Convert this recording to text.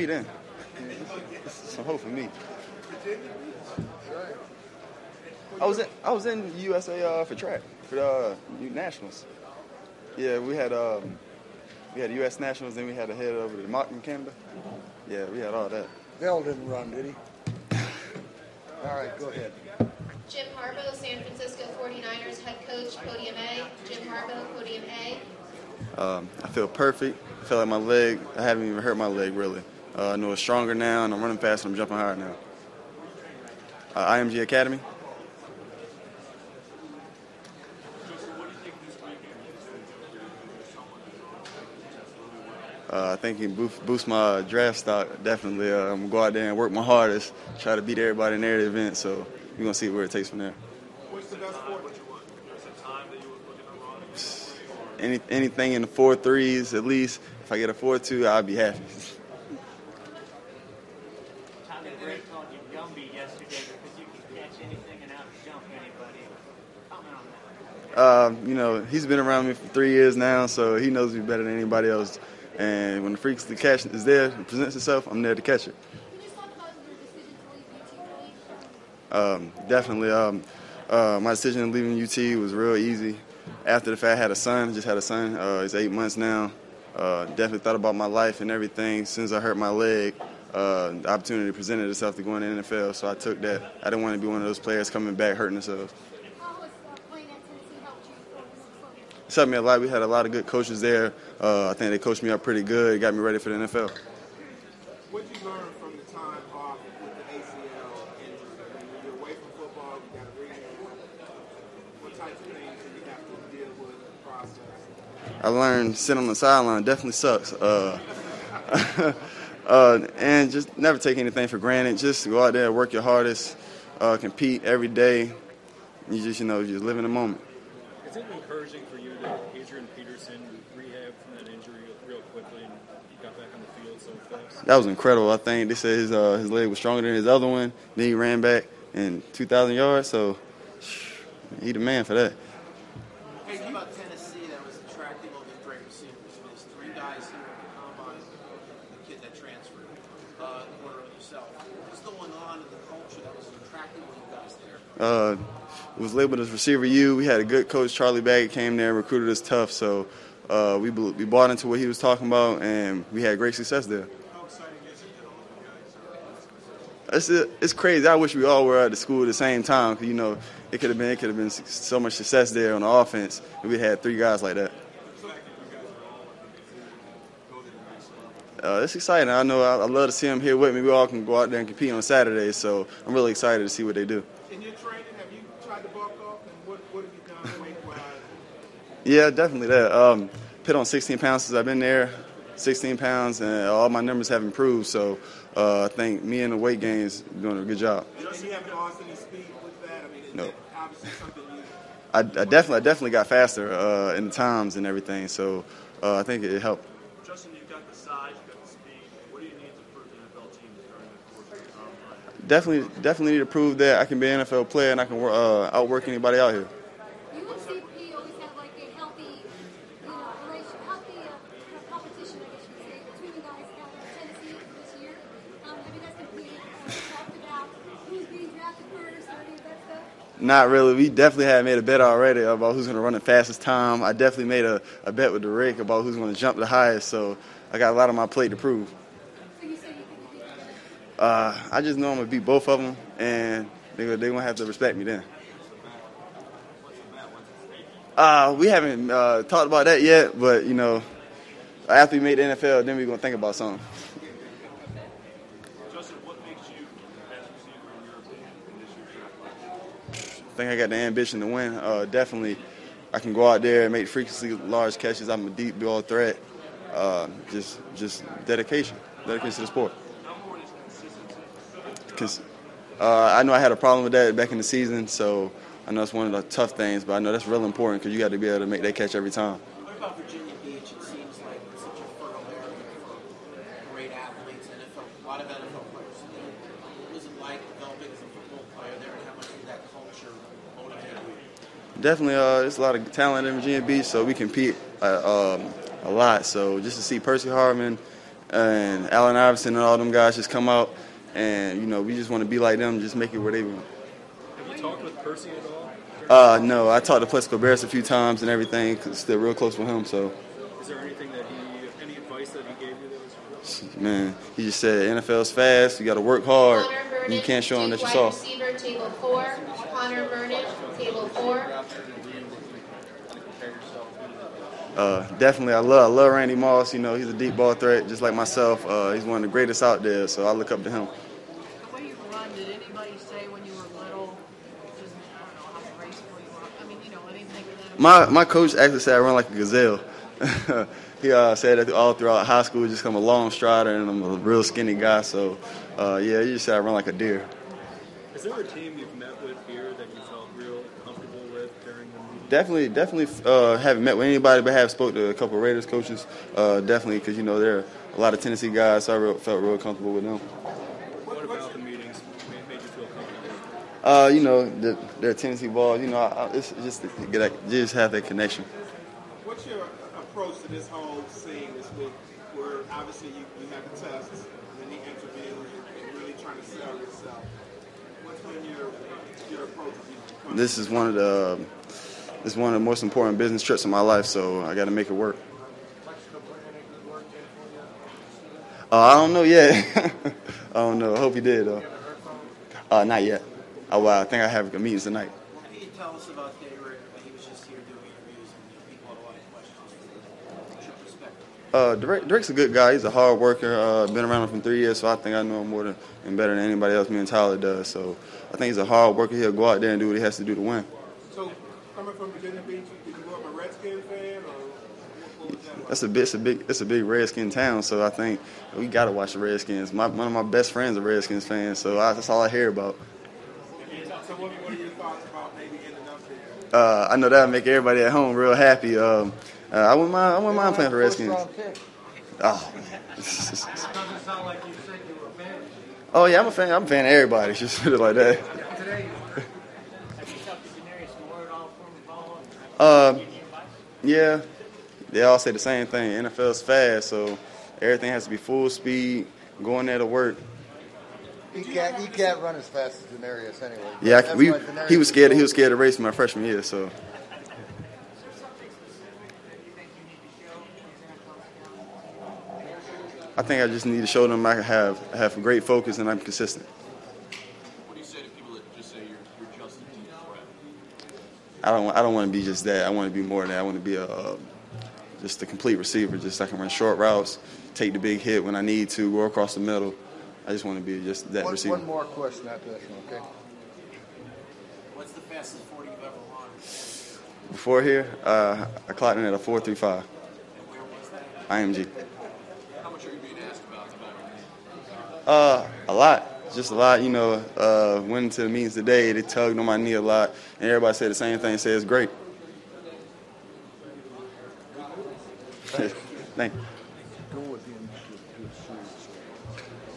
compete in. It's some hope for me. I was in USA for track for nationals. Yeah, we had U.S. nationals, then we had to head over to Moncton, Canada. Yeah, we had all that. Bell didn't run, did he? All right, go ahead. Jim Harbaugh, San Francisco 49ers head coach, podium A. Jim Harbaugh, podium A. I feel perfect. I feel like my leg, I haven't even hurt my leg really. I know it's stronger now, and I'm running fast, and I'm jumping higher now. IMG Academy. I think he can boost my draft stock, definitely. I'm going to go out there and work my hardest, try to beat everybody in every event, so we're going to see where it takes from there. What's the best 4? Anything in the 4.3s at least. If I get a 4.2, I'll be happy. Tommy Gray called you Gumby yesterday because you can catch anything and out-jump anybody. Comment on that. He's been around me for 3 years now, so he knows me better than anybody else. And when the freaks the catch is there and presents itself, I'm there to catch it. Can you just talk about your decision to leave UT? Definitely. My decision leaving UT was real easy. After the fact, I just had a son. He's 8 months now. Definitely thought about my life and everything. Since I hurt my leg, the opportunity presented itself to go in the NFL, so I took that. I didn't want to be one of those players coming back hurting themselves. How has playing at Tennessee helped you for this focus? It's helped me a lot. We had a lot of good coaches there. I think they coached me up pretty good, got me ready for the NFL. What did you learn from the time off with the ACL injury? When you're away from football, you got to rehab. What types of things do you have to deal with in the process? I learned sitting on the sideline definitely sucks. And just never take anything for granted. Just go out there, work your hardest, compete every day. You just live in the moment. Is it encouraging for you that Adrian Peterson rehabbed from that injury real quickly and got back on the field so fast? That was incredible. I think they said his leg was stronger than his other one. Then he ran back in 2,000 yards, so he the man for that. Hey, you about Tennessee that was attracting all these great receivers. There's 3 guys here at the combine, the kid that transferred, the quarter of yourself. What's going on in the culture that was attracting all you guys there? It was labeled as Receiver U. We had a good coach, Charlie Baggett, came there and recruited us tough, so we bought into what he was talking about, and we had great success there. How exciting is it that all you guys are? It's crazy. I wish we all were at the school at the same time, because it could have been so much success there on the offense, and we had 3 guys like that. It's exciting. I know I love to see them here with me. We all can go out there and compete on Saturday, so I'm really excited to see what they do. In your training, have you tried to bulk up, and what have you done weight-wise? Yeah, definitely that. Put on 16 pounds since I've been there, 16 pounds, and all my numbers have improved, so I think me and the weight gain is doing a good job. Do you have lost any speed with that? I mean, is No. that obviously something you... I definitely got faster in the times and everything, so I think it helped. Justin, you've got the size, you've got the speed. What do you need to prove the NFL team during the course of the combine? Definitely need to prove that I can be an NFL player and I can outwork anybody out here. You and CP always have like a healthy, competition, I guess you could say, between you guys down in Tennessee this year. Have you guys competed, talked about who's being drafted first or any of that stuff? Not really. We definitely had made a bet already about who's going to run the fastest time. I definitely made a bet with the Rick about who's going to jump the highest, so I got a lot on my plate to prove. So you say you think you beat them? I just know I'm going to beat both of them, and they're going to have to respect me then. We haven't talked about that yet, but, after we made the NFL, then we're going to think about something. Justin, what makes you the best receiver in your opinion in this year's draft? I think I got the ambition to win. Definitely, I can go out there and make freakishly large catches. I'm a deep ball threat. Just dedication to the sport. How important is consistency? Because I know I had a problem with that back in the season, so I know it's one of the tough things, but I know that's real important because you got to be able to make that catch every time. What about Virginia Beach? It seems like it's such a fertile area for great athletes, a lot of NFL players. What was it like developing as a football player there, and how much did that culture motivate you? Definitely, there's a lot of talent in Virginia Beach, so we compete a lot. So just to see Percy Harvin and Allen Iverson and all them guys just come out, and you know we just want to be like them, just make it where they want. Have you talked with Percy at all? No, I talked to Plexico Barris a few times and everything, 'cause still real close with him. So, Is there anything that any advice that he gave you that was man, he just said NFL's fast. You got to work hard. And you can't show them that you're soft. Receiver, table 4. Connor Burnett, table 4. Definitely, I love Randy Moss. You know, he's a deep ball threat, just like myself. He's one of the greatest out there, so I look up to him. The way you run, did anybody say when you were little, just, I don't know, how graceful you are? I mean, you know, anything of that? My coach actually said I run like a gazelle. He said that all throughout high school, just I'm a long strider and I'm a real skinny guy. So, yeah, he just said I run like a deer. Is there a team you've met with here that you felt real comfortable with during the meeting? Definitely haven't met with anybody, but have spoke to a couple of Raiders coaches. Definitely, because, you know, there are a lot of Tennessee guys, so I felt real comfortable with them. What about the meetings made you feel comfortable? You know, their Tennessee ball, you know, it's just to just have that connection. What's your approach to this whole scene this week, where obviously you have the tests and the interviews and really trying to sell yourself? What's been your approach to these? This is one of the most important business trips of my life, so I got to make it work. I don't know yet. I don't know. I hope he did, though. Not yet. I think I have a meeting tonight. What can you tell us about Derek? He was just here doing interviews, and people had a lot of questions. What's your perspective? Drake's a good guy. He's a hard worker. Been around him for 3 years, so I think I know him more than and better than anybody else. Me and Tyler does. So I think he's a hard worker. He'll go out there and do what he has to do to win. So coming from Virginia Beach, did you grow up a Redskin fan, or what was that like? It's a big Redskin town, so I think we got to watch the Redskins. One of my best friends is a Redskins fan, so that's all I hear about. So what are your thoughts about maybe ending up there? I know that'll make everybody at home real happy. I wouldn't mind playing for the Redskins. Oh. Doesn't sound like you said you were a fan. Oh yeah, I'm a fan. I'm a fan of everybody. Just put it like that. Today. Have you talked to Denarius Moore at all from ball? Yeah, they all say the same thing. NFL's fast, so everything has to be full speed, going there to work. He can't run as fast as Denarius anyway. Yeah, That's why Denarius he was scared. He so was scared to race my freshman year. So I think I just need to show them I can have great focus and I'm consistent. What do you say to people that just say you're just a deep threat? I don't want to be just that. I want to be more than that. I want to be just a complete receiver. Just I can run short routes, take the big hit when I need to, go across the middle. I just want to be just that receiver. One more question after this one, okay? What's the fastest 40 you've ever run? Before here, I clocked in at a 4.35. And where was that? IMG. How much are you being asked about tonight? A lot. Just a lot. You know, went into the meetings today. They tugged on my knee a lot, and everybody said the same thing. Said it's great. Thank you. Go with the